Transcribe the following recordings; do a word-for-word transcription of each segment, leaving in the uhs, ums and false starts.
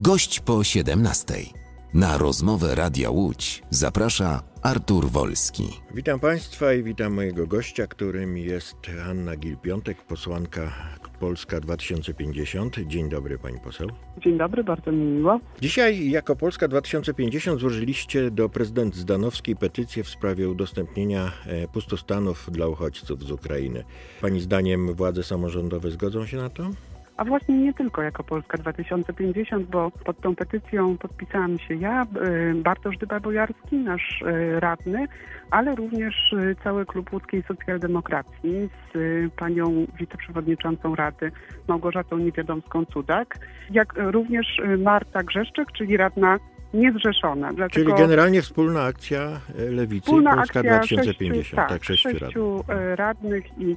Gość po siedemnastej. Na rozmowę Radia Łódź zaprasza Artur Wolski. Witam Państwa i witam mojego gościa, którym jest Hanna Gill-Piątek, posłanka Polska dwa tysiące pięćdziesiąt. Dzień dobry, pani poseł. Dzień dobry, bardzo mi miło. Dzisiaj jako Polska dwa tysiące pięćdziesiąt złożyliście do prezydent Zdanowskiej petycję w sprawie udostępnienia pustostanów dla uchodźców z Ukrainy. Pani zdaniem władze samorządowe zgodzą się na to? A właśnie nie tylko jako Polska dwa tysiące pięćdziesiąt, bo pod tą petycją podpisałam się ja, Bartosz Dyba-Bojarski, nasz radny, ale również cały klub łódzkiej socjaldemokracji z panią wiceprzewodniczącą Rady Małgorzatą Niewiadomską-Cudak, jak również Marta Grzeszczyk, czyli radna niezrzeszona. Dlatego czyli generalnie wspólna akcja Lewicy wspólna Polska akcja dwa tysiące pięćdziesiąt. Sześciu, tak, tak, sześciu, sześciu radnych. radnych i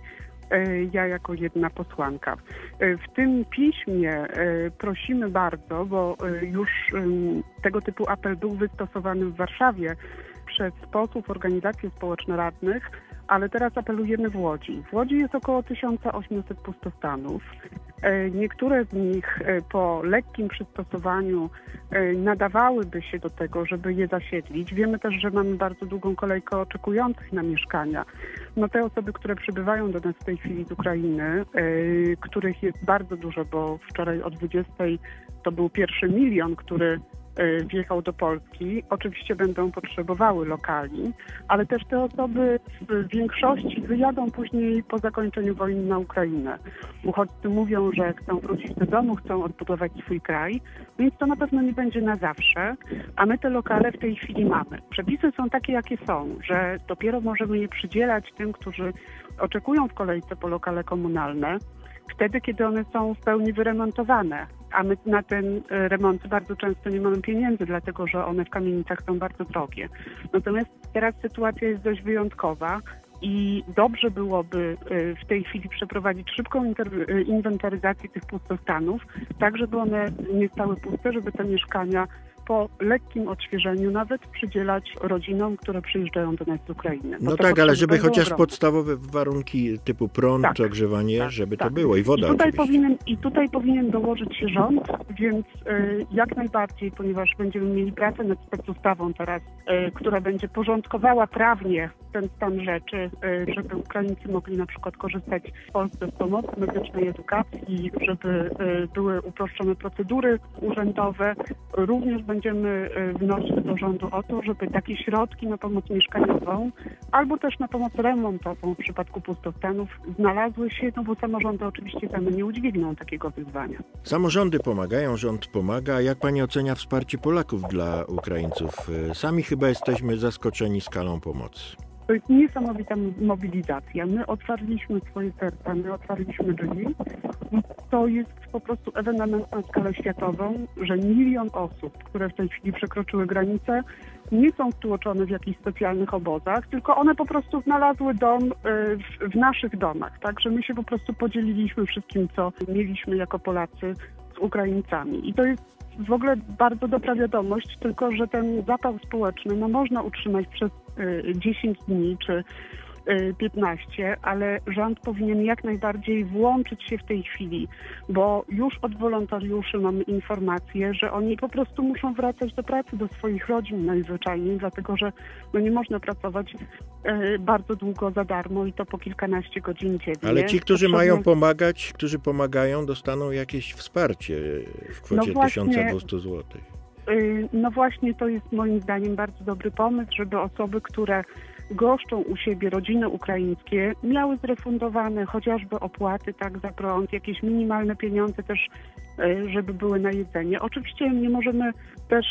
ja jako jedna posłanka. W tym piśmie prosimy bardzo, bo już tego typu apel był wystosowany w Warszawie przez posłów, organizacje społeczne radnych, ale teraz apelujemy w Łodzi. W Łodzi jest około tysiąc osiemset pustostanów. Niektóre z nich po lekkim przystosowaniu nadawałyby się do tego, żeby je zasiedlić. Wiemy też, że mamy bardzo długą kolejkę oczekujących na mieszkania. No te osoby, które przybywają do nas w tej chwili z Ukrainy, których jest bardzo dużo, bo wczoraj o dwudziestej to był pierwszy milion, który wjechał do Polski, oczywiście będą potrzebowały lokali, ale też te osoby w większości wyjadą później po zakończeniu wojny na Ukrainę. Uchodźcy mówią, że chcą wrócić do domu, chcą odbudować swój kraj, więc to na pewno nie będzie na zawsze, a my te lokale w tej chwili mamy. Przepisy są takie, jakie są, że dopiero możemy je przydzielać tym, którzy oczekują w kolejce po lokale komunalne, wtedy, kiedy one są w pełni wyremontowane, a my na ten remont bardzo często nie mamy pieniędzy, dlatego że one w kamienicach są bardzo drogie. Natomiast teraz sytuacja jest dość wyjątkowa i dobrze byłoby w tej chwili przeprowadzić szybką inwentaryzację tych pustostanów, tak żeby one nie stały puste, żeby te mieszkania po lekkim odświeżeniu nawet przydzielać rodzinom, które przyjeżdżają do nas z Ukrainy. No tak, ale żeby chociaż ogromne. podstawowe warunki typu prąd, tak, ogrzewanie, tak, żeby tak. to było i woda I tutaj, powinien, I tutaj powinien dołożyć się rząd, więc y, jak najbardziej, ponieważ będziemy mieli pracę nad specustawą teraz, y, która będzie porządkowała prawnie ten stan rzeczy, y, żeby Ukraińcy mogli na przykład korzystać w Polsce z pomocy medycznej, edukacji, żeby y, były uproszczone procedury urzędowe. Również będziemy wnosić do rządu o to, żeby takie środki na pomoc mieszkaniową albo też na pomoc remontową w przypadku pustostanów znalazły się, no bo samorządy oczywiście same nie udźwigną takiego wyzwania. Samorządy pomagają, rząd pomaga. Jak pani ocenia wsparcie Polaków dla Ukraińców? Sami chyba jesteśmy zaskoczeni skalą pomocy. To jest niesamowita mobilizacja. My otwarliśmy swoje serca, my otwarliśmy drzwi. To jest po prostu ewenement na skalę światową, że milion osób, które w tej chwili przekroczyły granicę, nie są stłoczone w jakichś specjalnych obozach, tylko one po prostu znalazły dom w, w naszych domach. Także my się po prostu podzieliliśmy wszystkim, co mieliśmy jako Polacy z Ukraińcami. I to jest w ogóle bardzo dobra wiadomość, tylko że ten zapał społeczny no, można utrzymać przez y, dziesięć dni czy y, piętnaście, ale rząd powinien jak najbardziej włączyć się w tej chwili, bo już od wolontariuszy mamy informacje, że oni po prostu muszą wracać do pracy, do swoich rodzin najzwyczajniej, dlatego że no, nie można pracować y, bardzo długo za darmo i to po kilkanaście godzin dziennie. Ale ci, którzy Potrzebne... mają pomagać, którzy pomagają, dostaną jakieś wsparcie w kwocie no właśnie, tysiąc dwieście złotych. Y, no właśnie to jest moim zdaniem bardzo dobry pomysł, żeby osoby, które goszczą u siebie rodziny ukraińskie, miały zrefundowane chociażby opłaty tak za prąd, jakieś minimalne pieniądze też, żeby były na jedzenie. Oczywiście nie możemy też,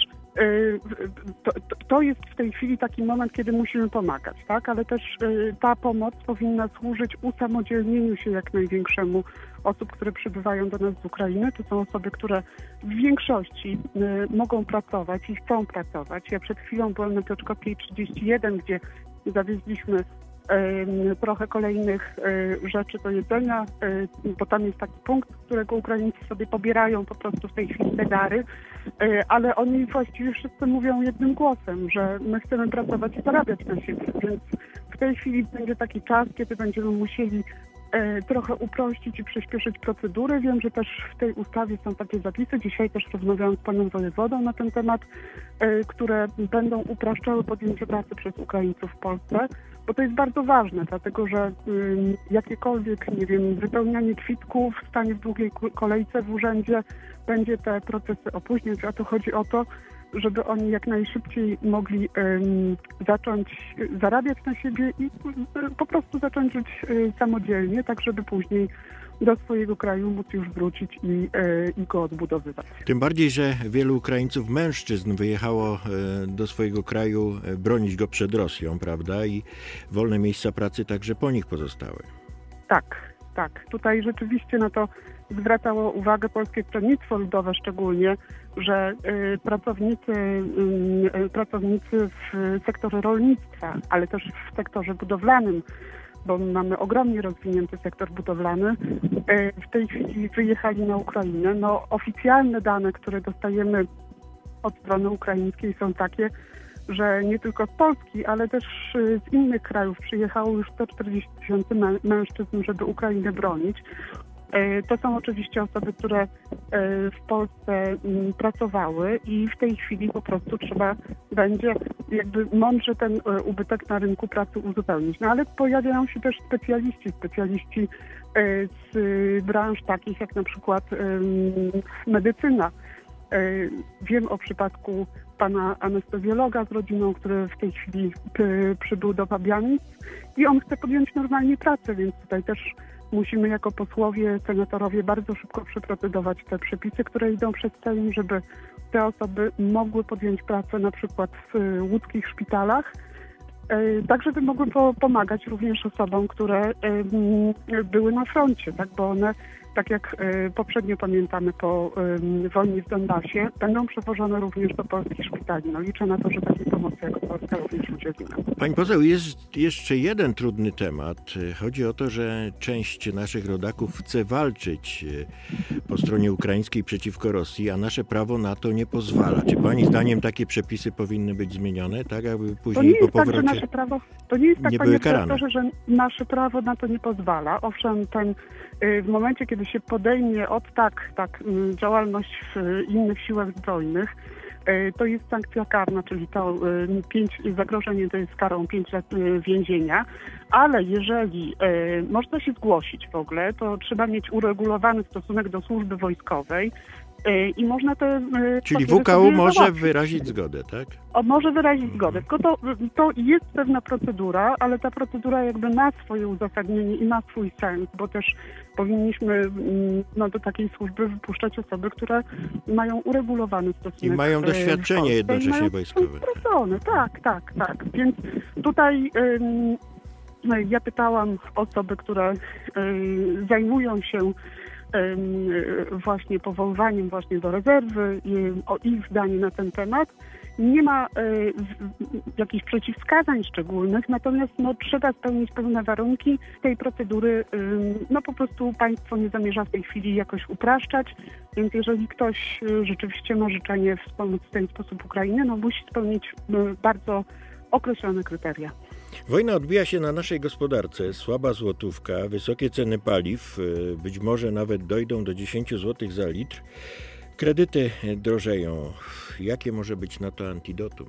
to, to jest w tej chwili taki moment, kiedy musimy pomagać, tak? Ale też ta pomoc powinna służyć usamodzielnieniu się jak największemu osób, które przybywają do nas z Ukrainy. To są osoby, które w większości mogą pracować i chcą pracować. Ja przed chwilą byłam na Piotrkowskiej trzydzieści jeden, gdzie zawieźliśmy y, trochę kolejnych y, rzeczy do jedzenia, y, bo tam jest taki punkt, z którego Ukraińcy sobie pobierają po prostu w tej chwili te dary, y, ale oni właściwie wszyscy mówią jednym głosem, że my chcemy pracować i zarabiać na siebie, więc w tej chwili będzie taki czas, kiedy będziemy musieli trochę uprościć i przyspieszyć procedury. Wiem, że też w tej ustawie są takie zapisy. Dzisiaj też rozmawiałam z panem wojewodą na ten temat, które będą upraszczały podjęcie pracy przez Ukraińców w Polsce, bo to jest bardzo ważne, dlatego że jakiekolwiek, nie wiem, wypełnianie kwitków, stanie w długiej kolejce w urzędzie będzie te procesy opóźniać, a tu chodzi o to, żeby oni jak najszybciej mogli um, zacząć zarabiać na siebie i um, po prostu zacząć żyć um, samodzielnie, tak żeby później do swojego kraju móc już wrócić i, um, i go odbudowywać. Tym bardziej, że wielu Ukraińców, mężczyzn wyjechało um, do swojego kraju um, bronić go przed Rosją, prawda? I wolne miejsca pracy także po nich pozostały. Tak, tak. Tutaj rzeczywiście na to zwracało uwagę Polskie Stronnictwo Ludowe szczególnie, że y, pracownicy, y, pracownicy w sektorze rolnictwa, ale też w sektorze budowlanym, bo mamy ogromnie rozwinięty sektor budowlany, y, w tej chwili wyjechali na Ukrainę. No, oficjalne dane, które dostajemy od strony ukraińskiej są takie, że nie tylko z Polski, ale też z innych krajów przyjechało już sto czterdzieści tysięcy mężczyzn, żeby Ukrainę bronić. To są oczywiście osoby, które w Polsce pracowały i w tej chwili po prostu trzeba będzie jakby mądrze ten ubytek na rynku pracy uzupełnić. No ale pojawiają się też specjaliści, specjaliści z branż takich jak na przykład medycyna. Wiem o przypadku pana anestezjologa z rodziną, który w tej chwili przybył do Pabianic i on chce podjąć normalnie pracę, więc tutaj też musimy jako posłowie, senatorowie bardzo szybko przeprocedować te przepisy, które idą przed Sejm, żeby te osoby mogły podjąć pracę na przykład w łódzkich szpitalach, tak żeby mogły pomagać również osobom, które były na froncie, tak, bo one, tak jak poprzednio pamiętamy po wojnie w Donbasie, będą przewożone również do polskich szpitali. No liczę na to, że takiej pomocy jako Polska również udzielimy. Pani poseł, jest jeszcze jeden trudny temat. Chodzi o to, że część naszych rodaków chce walczyć po stronie ukraińskiej przeciwko Rosji, a nasze prawo na to nie pozwala. Czy pani zdaniem takie przepisy powinny być zmienione, tak aby później po powrocie tak, że nasze prawo, to nie jest tak, nie panie były karane? profesorze, że nasze prawo na to nie pozwala. Owszem, ten w momencie, kiedy się podejmie od tak, tak działalność w innych siłach zbrojnych, to jest sankcja karna, czyli to pięć, zagrożenie to jest karą pięć lat więzienia, ale jeżeli e, można się zgłosić w ogóle, to trzeba mieć uregulowany stosunek do służby wojskowej e, i można to... E, Czyli W K U może załatwić. wyrazić zgodę, tak? O, może wyrazić zgodę, tylko to, to jest pewna procedura, ale ta procedura jakby ma swoje uzasadnienie i ma swój sens, bo też powinniśmy no, do takiej służby wypuszczać osoby, które mają uregulowany stosunek. I mają doświadczenie jednocześnie mają wojskowe. Sprawdzone. Tak, tak, tak. Więc tutaj ym, ja pytałam osoby, które ym, zajmują się ym, właśnie powoływaniem właśnie do rezerwy i o ich zdanie na ten temat. Nie ma y, jakichś przeciwwskazań szczególnych, natomiast no, trzeba spełnić pewne warunki tej procedury. Y, no po prostu państwo nie zamierza w tej chwili jakoś upraszczać, więc jeżeli ktoś y, rzeczywiście ma życzenie wspomóc w ten sposób Ukrainę, no musi spełnić y, bardzo określone kryteria. Wojna odbija się na naszej gospodarce. Słaba złotówka, wysokie ceny paliw, y, być może nawet dojdą do dziesięć złotych za litr. Kredyty drożeją. Jakie może być na to antidotum?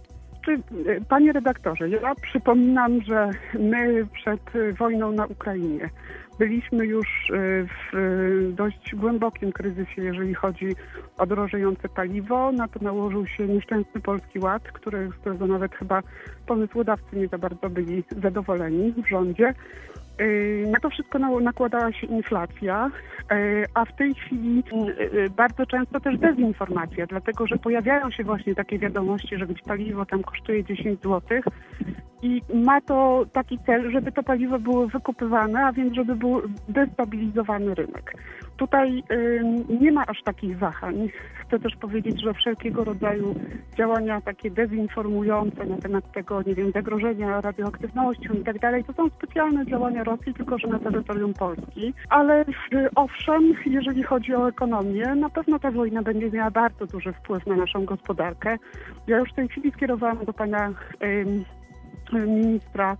Panie redaktorze, ja przypominam, że my przed wojną na Ukrainie byliśmy już w dość głębokim kryzysie, jeżeli chodzi o drożejące paliwo. Na to nałożył się nieszczęsny Polski Ład, który, z którego nawet chyba pomysłodawcy nie za bardzo byli zadowoleni w rządzie. Na to wszystko nakładała się inflacja, a w tej chwili bardzo często też dezinformacja, dlatego że pojawiają się właśnie takie wiadomości, że być paliwo tam kosztuje dziesięć złotych i ma to taki cel, żeby to paliwo było wykupywane, a więc żeby był destabilizowany rynek. Tutaj y, nie ma aż takich wahań. Chcę też powiedzieć, że wszelkiego rodzaju działania takie dezinformujące na temat tego, nie wiem, zagrożenia radioaktywnością i tak dalej, to są specjalne działania Rosji, tylko że na terytorium Polski. Ale y, owszem, jeżeli chodzi o ekonomię, na pewno ta wojna będzie miała bardzo duży wpływ na naszą gospodarkę. Ja już w tej chwili skierowałam do pana y, ministra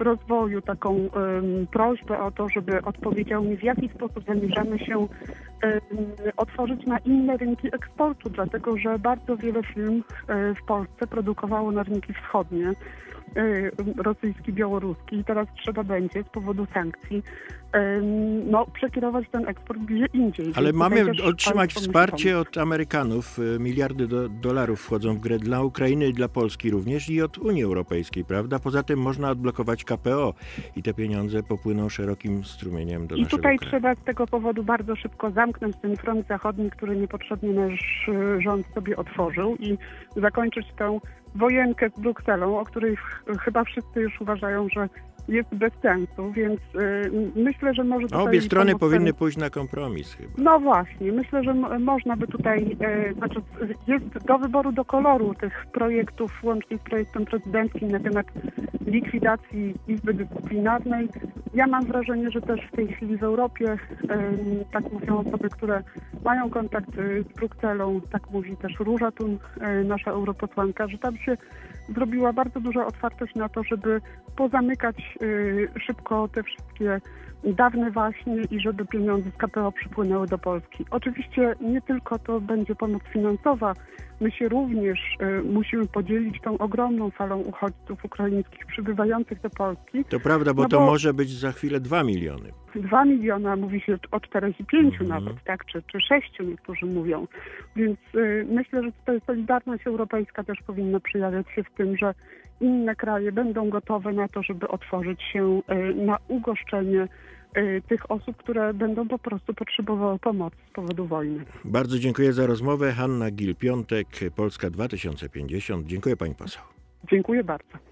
Rozwoju taką um, prośbę o to, żeby odpowiedział mi, w jaki sposób zamierzamy się um, otworzyć na inne rynki eksportu, dlatego że bardzo wiele firm um, w Polsce produkowało na rynki wschodnie, um, rosyjski, białoruski i teraz trzeba będzie z powodu sankcji um, no, przekierować ten eksport gdzie indziej. Ale Więc mamy tutaj też otrzymać państwo wsparcie muszą. od Amerykanów. Miliardy do, dolarów wchodzą w grę dla Ukrainy i dla Polski również i od Unii Europejskiej, prawda? Poza tym można odblokować K P O i te pieniądze popłyną szerokim strumieniem do I naszego tutaj kraju. trzeba z tego powodu bardzo szybko zamknąć ten front zachodni, który niepotrzebnie nasz y, rząd sobie otworzył i zakończyć tę wojenkę z Brukselą, o której ch- chyba wszyscy już uważają, że jest bez sensu, więc y, myślę, że może tutaj... Obie strony pomóc powinny ten- pójść na kompromis chyba. No właśnie, myślę, że m- można by tutaj, e, znaczy jest do wyboru, do koloru tych projektów, łącznie z projektem prezydenckim na temat likwidacji Izby Dyscyplinarnej. Ja mam wrażenie, że też w tej chwili w Europie, e, tak mówią osoby, które mają kontakt e, z Brukselą, tak mówi też Róża Thun, e, nasza europosłanka, że tam się zrobiła bardzo duża otwartość na to, żeby pozamykać e, szybko te wszystkie dawne waśnie i żeby pieniądze z K P O przypłynęły do Polski. Oczywiście nie tylko to będzie pomoc finansowa, my się również y, musimy podzielić tą ogromną falą uchodźców ukraińskich przybywających do Polski. To prawda, bo No to bo- może być za chwilę dwa miliony. Dwa miliona, mówi się o czterech i pięciu Mhm. nawet, tak, czy, czy sześciu niektórzy mówią. Więc y, myślę, że tutaj solidarność europejska też powinna przejawiać się w tym, że inne kraje będą gotowe na to, żeby otworzyć się y, na ugoszczenie y, tych osób, które będą po prostu potrzebowały pomocy z powodu wojny. Bardzo dziękuję za rozmowę. Hanna Gil-Piątek, Polska dwa tysiące pięćdziesiąt. Dziękuję pani poseł. Dziękuję bardzo.